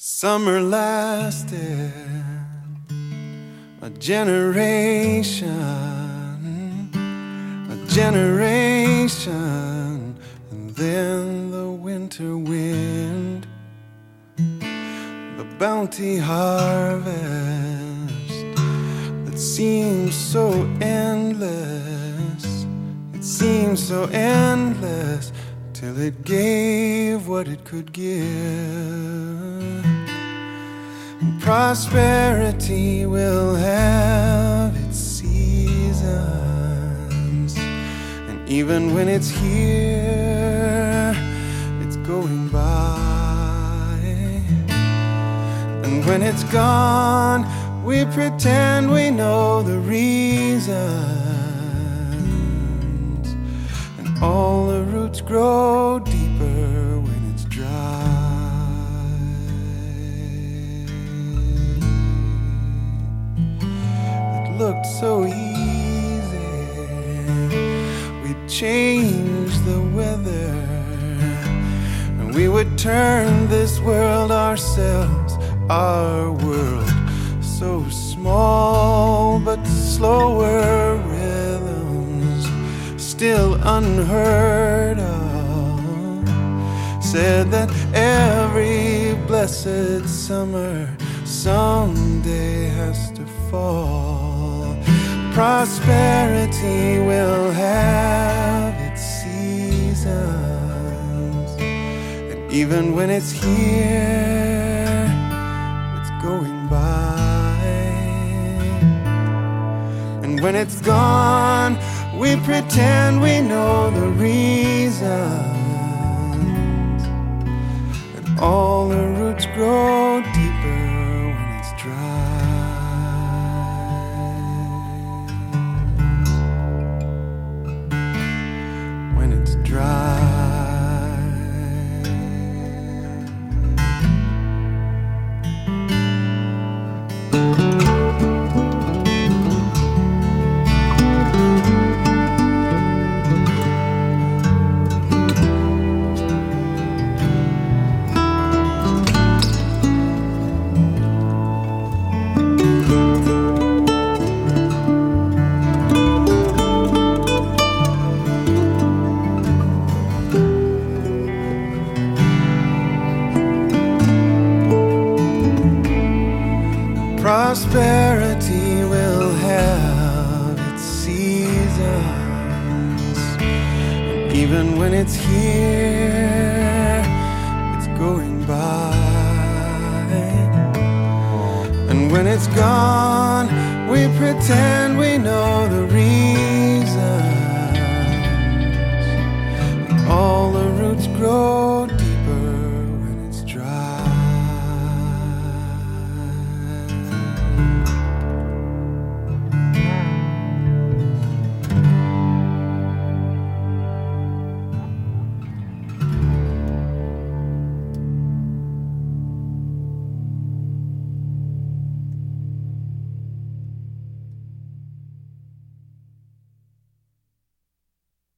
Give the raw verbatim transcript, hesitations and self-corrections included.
Summer lasted a generation, a generation, and then the winter wind, the bounty harvest that seems so endless, it seems so endless, till it gave what it could give. And prosperity will have its seasons, and even when it's here, it's going by. And when it's gone, we pretend we know the reasons, and all the roots grow deeper when it's dry. It looked so easy, we'd change the weather, and we would turn this world ourselves, our world, so small but slower rhythms, still unheard of, said that every blessed summer someday has to fall. Prosperity will have its seasons, and even when it's here, it's going by. And when it's gone, we pretend we know the reasons, and all the roots grow deeper when it's dry. When it's dry. Prosperity will have its seasons, and even when it's here, it's going by. And when it's gone, we pretend we know the reason,